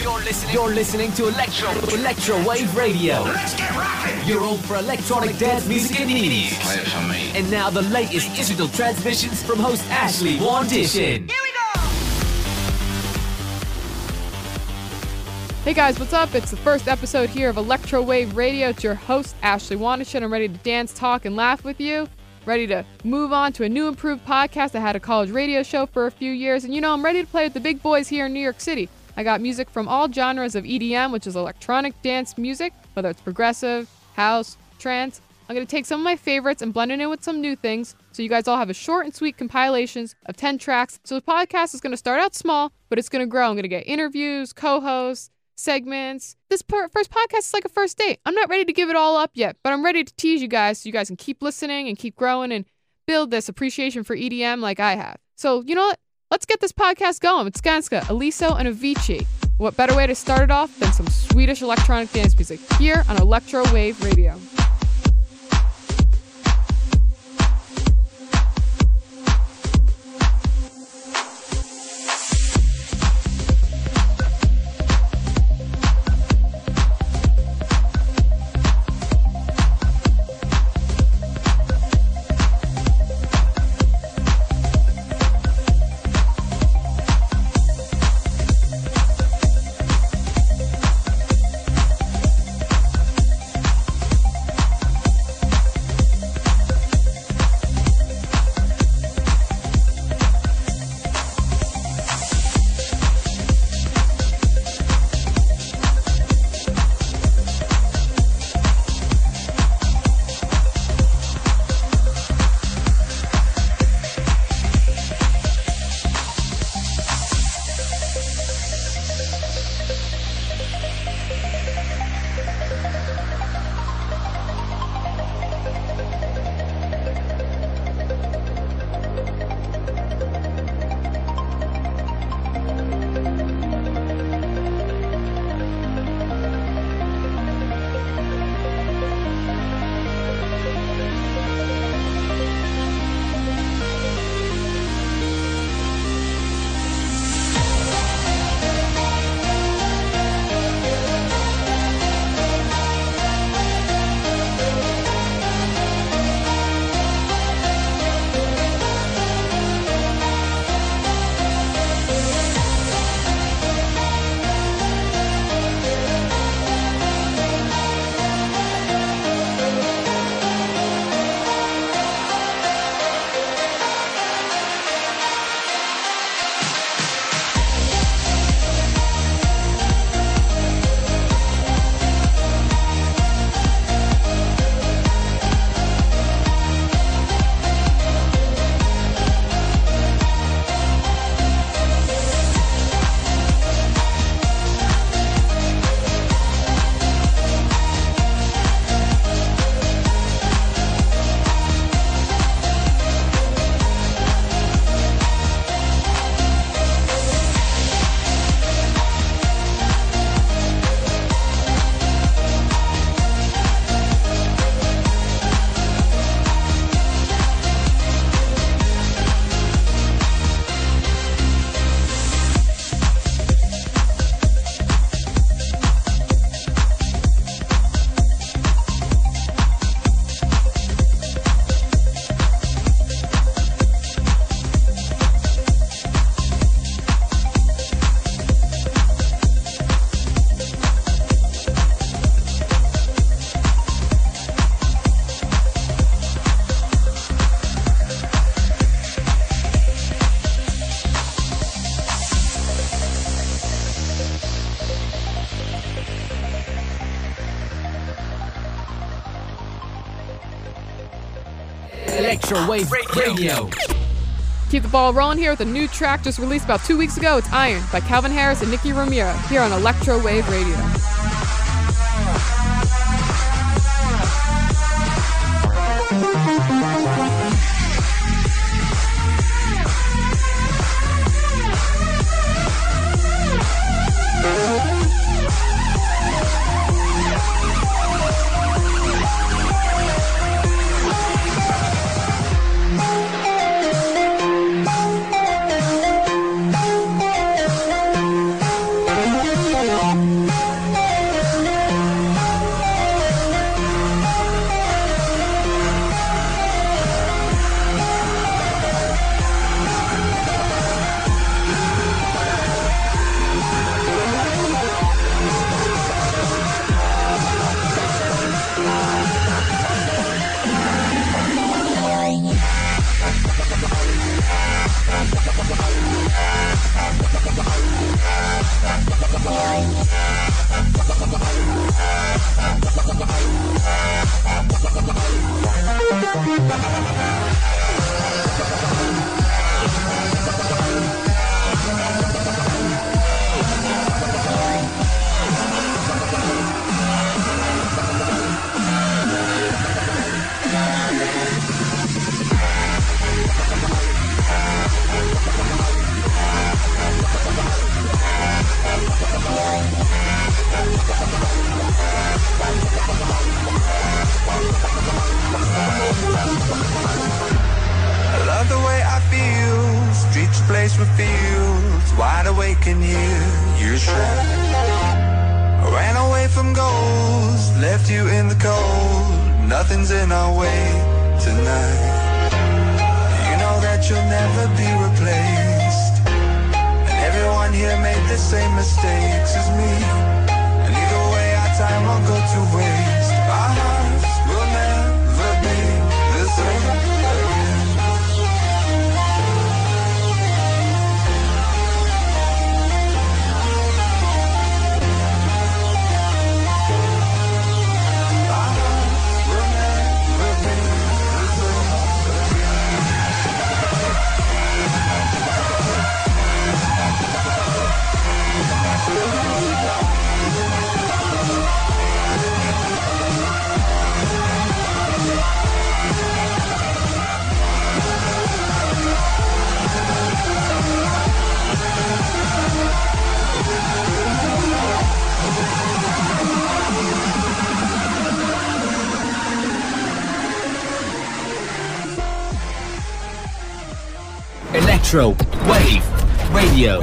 You're listening to Electro Wave Radio. Let's get rocking! Your home for electronic dance music and news. Play it for me. And now the latest digital transmissions from host Ashley Wandition. Here we go! Hey guys, what's up? It's the first episode here of Electro Wave Radio. It's your host, Ashley Wandition. I'm ready to dance, talk, and laugh with you. Ready to move on to a new improved podcast. I had a college radio show for a few years, and I'm ready to play with the big boys here in New York City. I got music from all genres of EDM, which is electronic dance music, whether it's progressive, house, trance. I'm going to take some of my favorites and blend it in with some new things, so you guys all have a short and sweet compilations of 10 tracks. So the podcast is going to start out small, but it's going to grow. I'm going to get interviews, co-hosts, segments. This first podcast is like a first date. I'm not ready to give it all up yet, but I'm ready to tease you guys so you guys can keep listening and keep growing and build this appreciation for EDM like I have. So, you know what? Let's get this podcast going with Skanska, Eliso, and Avicii. What better way to start it off than some Swedish electronic dance music here on Electro Wave Radio. Electro Wave Radio. Keep the ball rolling here with a new track just released about 2 weeks ago. It's Iron by Calvin Harris and Nicky Romero here on Electro Wave Radio. awake and hear you're trapped. I ran away from goals, left you in the cold. Nothing's in our way tonight. You know that you'll never be replaced. And everyone here made the same mistakes as me. And either way our time won't go to waste. Our hearts will never be the same again. Electro Wave Radio.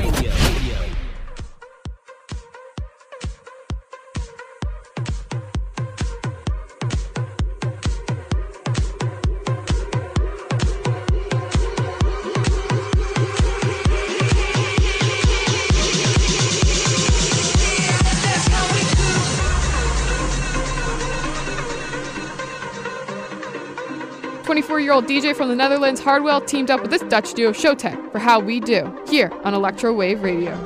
24-year-old DJ from the Netherlands, Hardwell, teamed up with this Dutch duo Showtek for How We Do, here on Electro Wave Radio.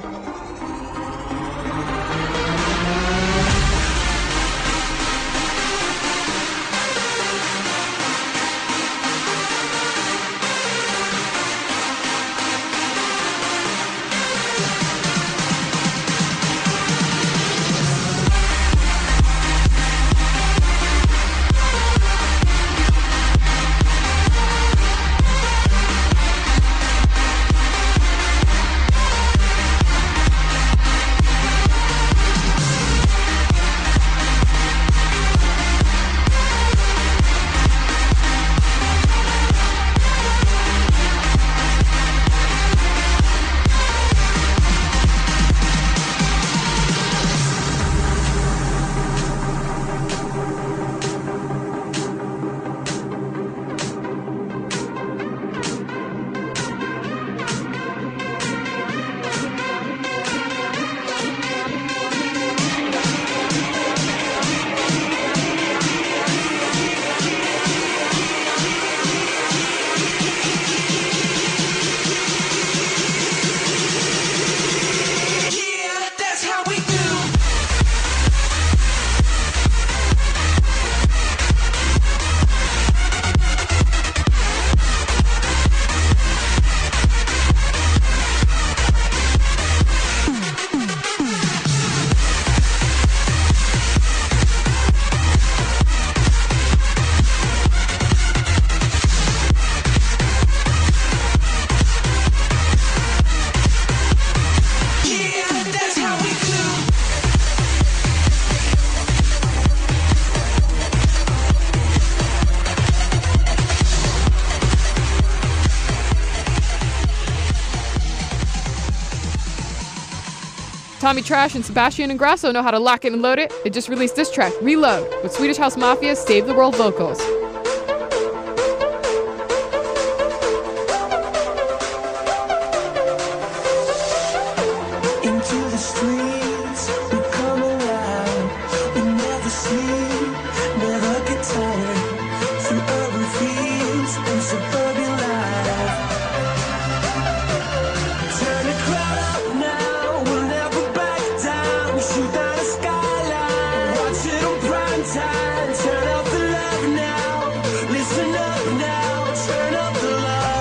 Tommy Trash and Sebastian Ingrosso know how to lock it and load it. They just released this track, Reload, with Swedish House Mafia's Save the World vocals.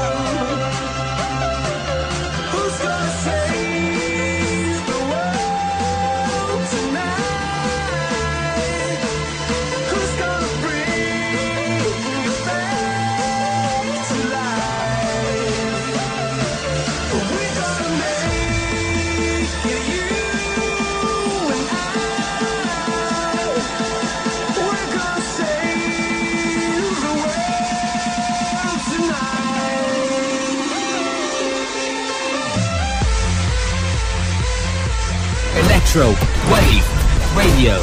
Who's gonna save the world? Electro Wave Radio.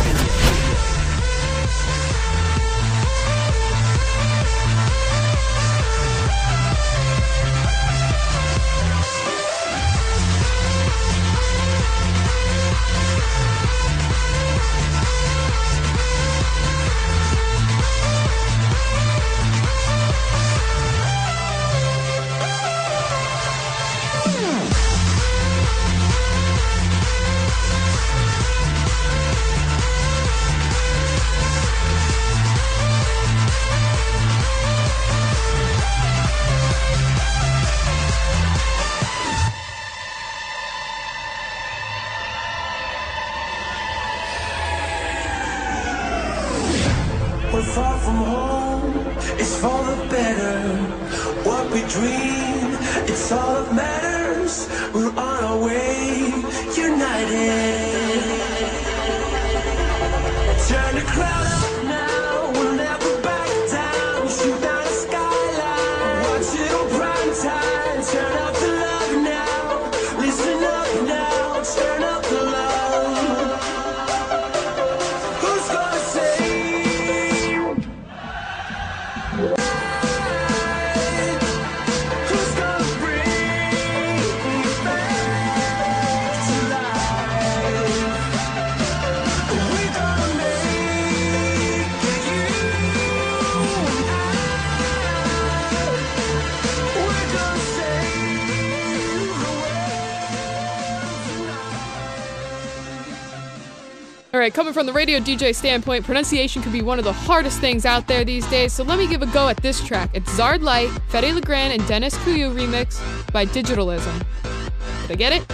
We're far from home, it's for the better. What we dream, it's all that matters. We're on our way, united. Turn the crowd up now, we'll never back down. Shoot down the skyline, watch it on prime time. Turn up the love now, listen up now, turn up the love. Who's gonna say? All right, coming from the radio DJ standpoint, pronunciation can be one of the hardest things out there these days, so let me give a go at this track. It's Zard Light, Fede Legrand, and Dennis Kuyu remix by Digitalism. Did I get it?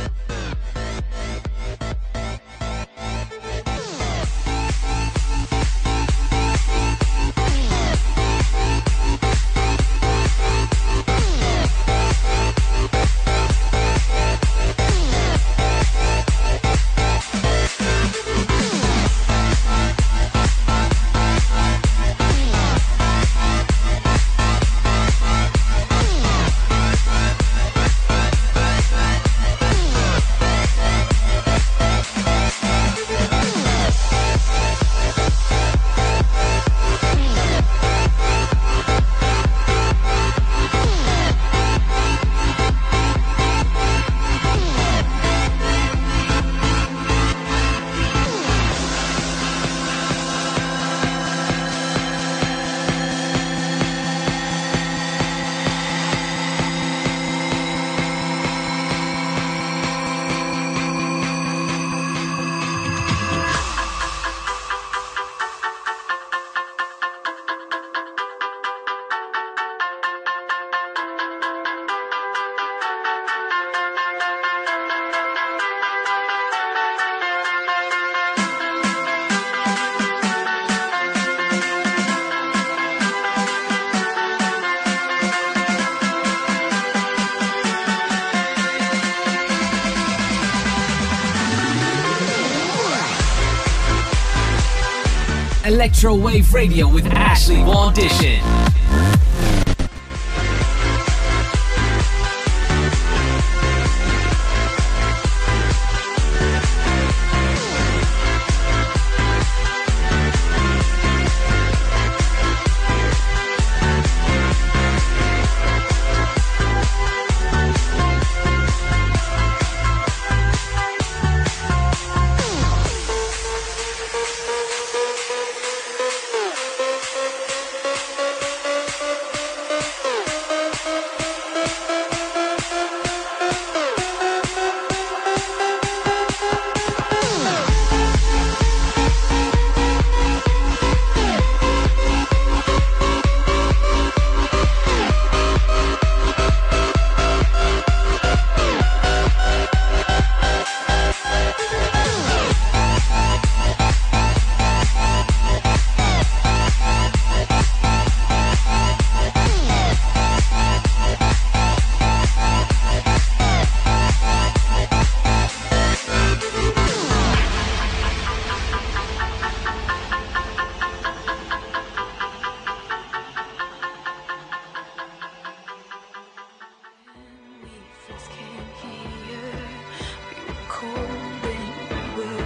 Electro Wave Radio with Ashley Vaundition.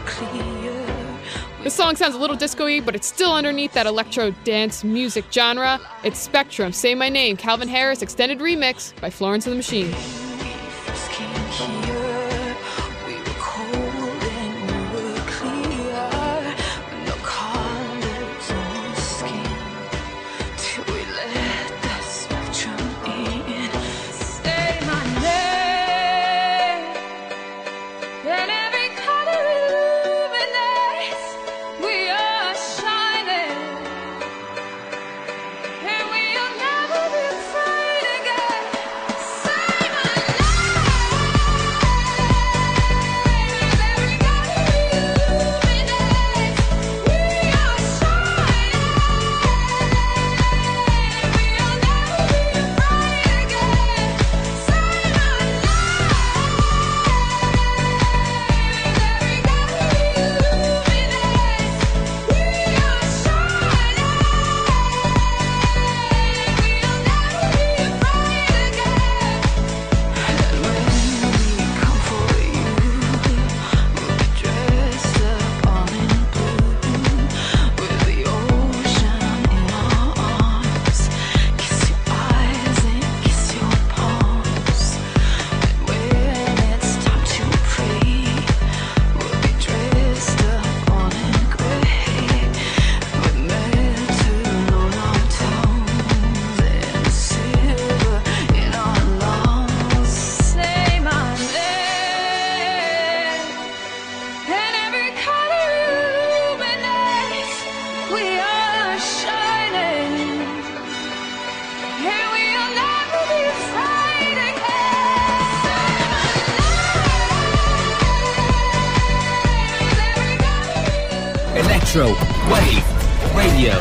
This song sounds a little disco-y, but it's still underneath that electro dance music genre. It's Spectrum, Say My Name, Calvin Harris extended remix by Florence and the Machine. Electro Wave Radio.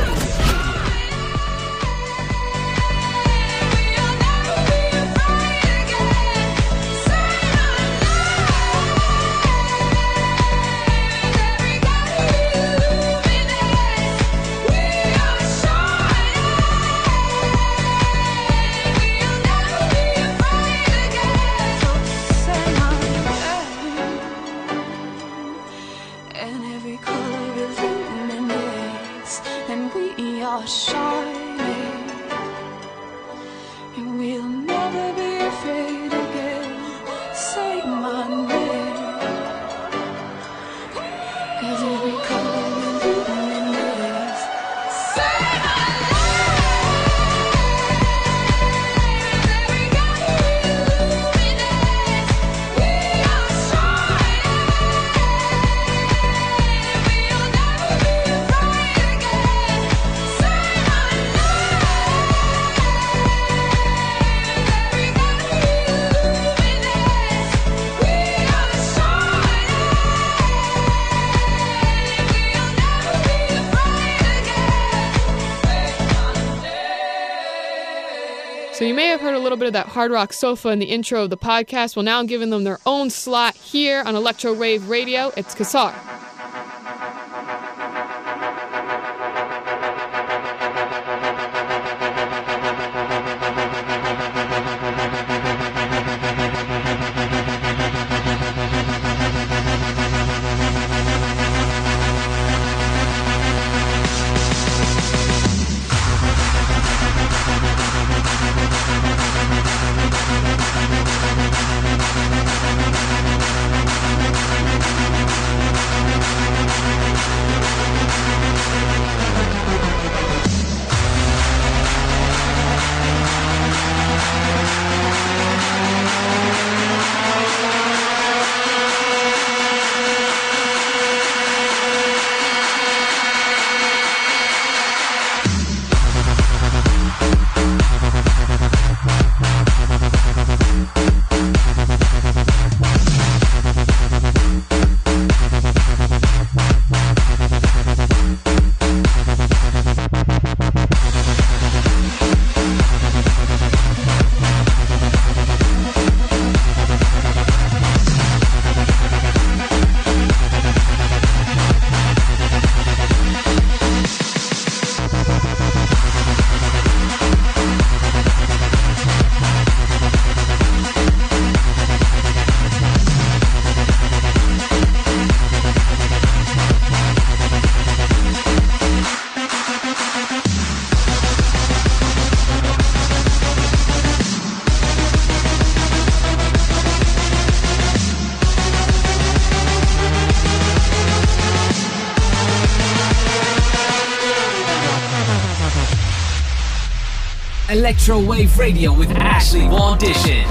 So you may have heard a little bit of that hard rock sofa in the intro of the podcast. Well, now I'm giving them their own slot here on Electro Wave Radio. It's Kassar. Electro Wave Radio with Ashley Vaundition.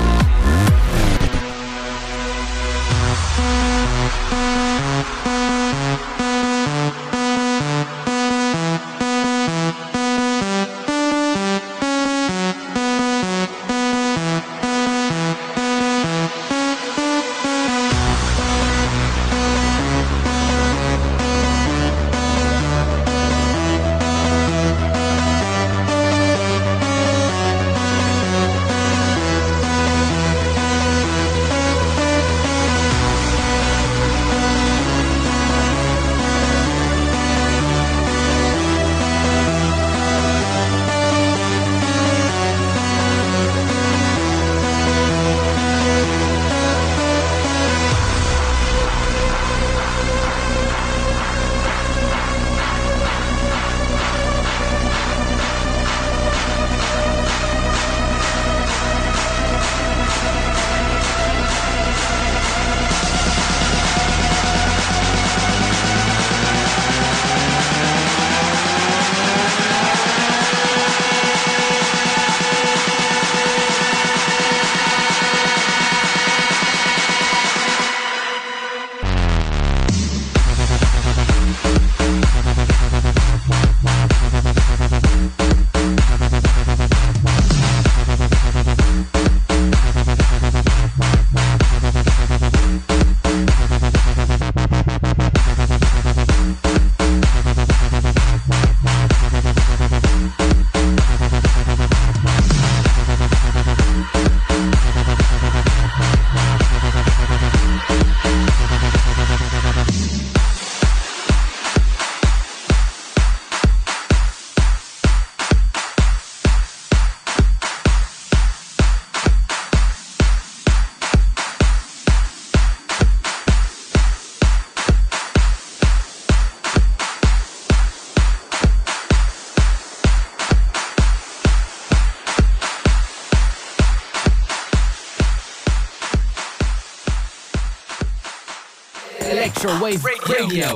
Electro Wave Radio.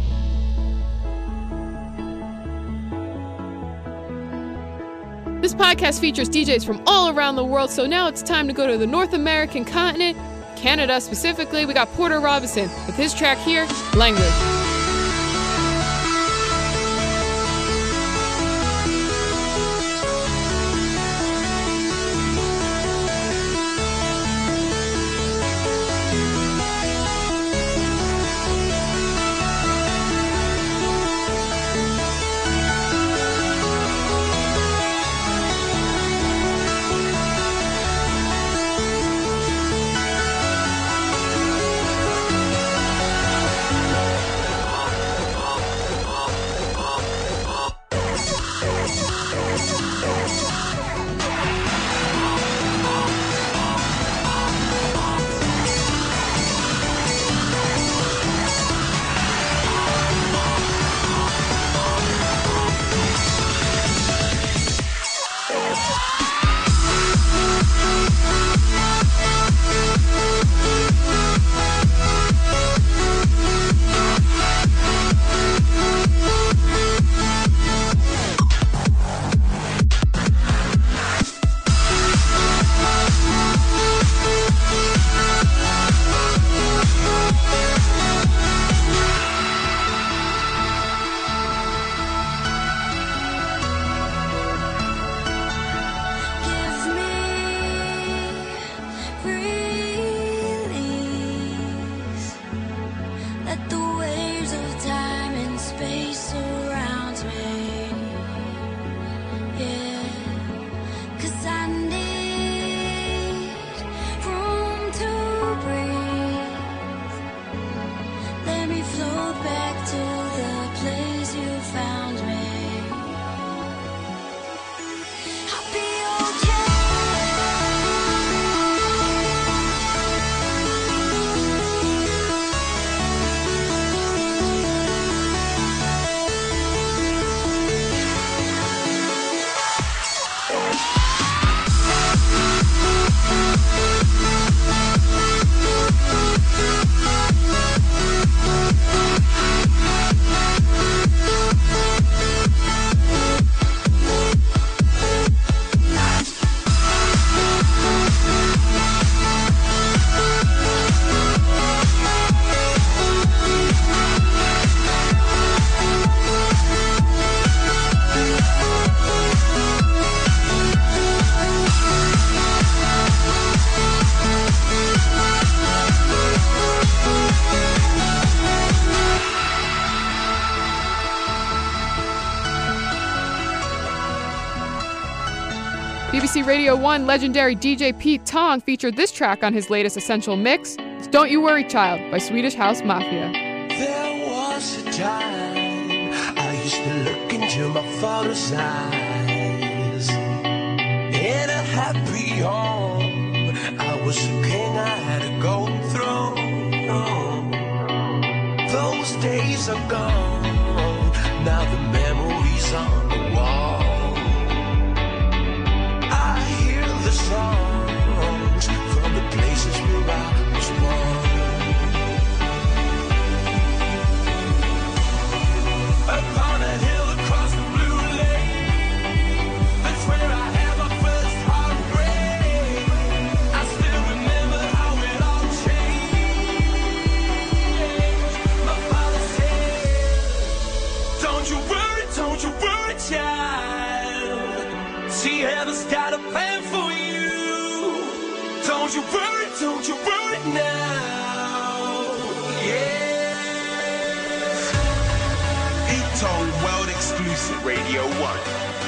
This podcast features DJs from all around the world, so now it's time to go to the North American continent, Canada specifically. We got Porter Robinson with his track here, Language. BBC Radio 1 legendary DJ Pete Tong featured this track on his latest Essential Mix. It's Don't You Worry Child by Swedish House Mafia. There was a time I used to look into my father's eyes. In a happy home, I was a king, I had a golden throne. Those days are gone, now the memories on the wall. I hear the songs from the places where I was born. Upon a hill across the blue lake, that's where I had my first heartbreak. I still remember how it all changed. My father said, don't you worry, child. See, heaven's got a plan for you. Don't you worry now. Yeah. Tone World Exclusive Radio 1.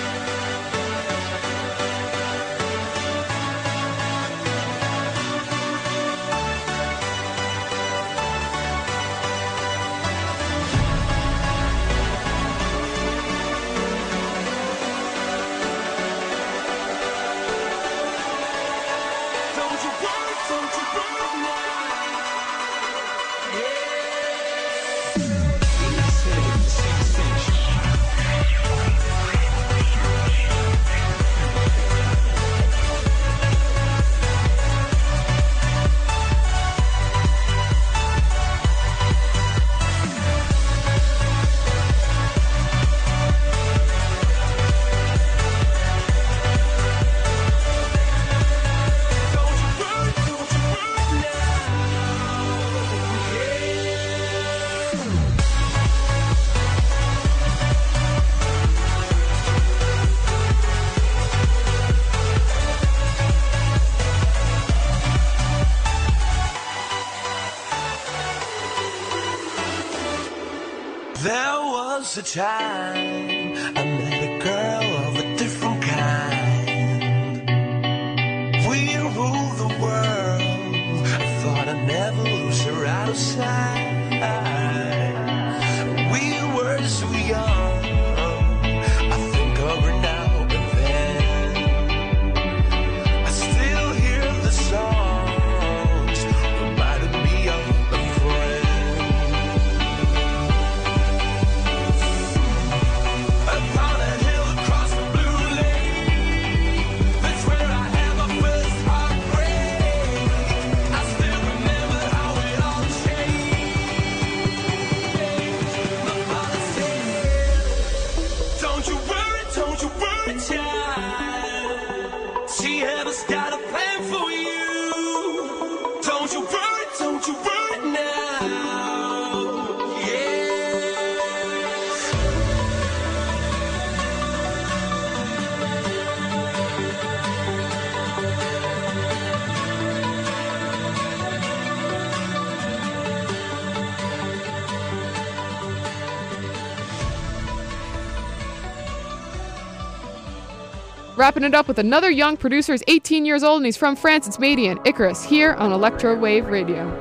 There was a time I met a girl of a different kind. We ruled the world. I thought I'd never lose her out of sight. We were so young. I think of her now and then. I still hear the songs reminding me of a friend. Upon a hill across the blue lake, that's where I had my first heartbreak. I still remember how it all changed. My father said, don't you worry, child. See, heaven's got a plan for you. Don't you worry now. Yeah. Wrapping it up with another young producer. He's 18 years old and he's from France. It's Madian Icarus here on Electro Wave Radio.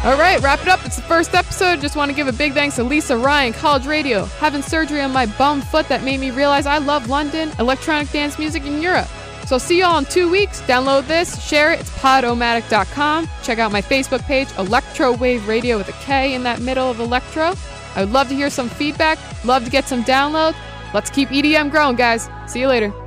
All right, wrap it up. It's the first episode. Just want to give a big thanks to Lisa Ryan, College Radio, having surgery on my bum foot that made me realize I love London, electronic dance music in Europe. So I'll see y'all in 2 weeks. Download this, share it. It's podomatic.com. Check out my Facebook page, Electro Wave Radio with a K in that middle of electro. I would love to hear some feedback. Love to get some downloads. Let's keep EDM growing, guys. See you later.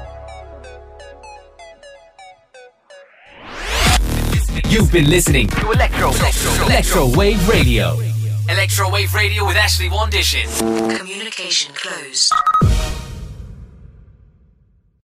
You've been listening to Electro Wave Radio. Electro Wave Radio with Ashley Wandishin. Communication closed.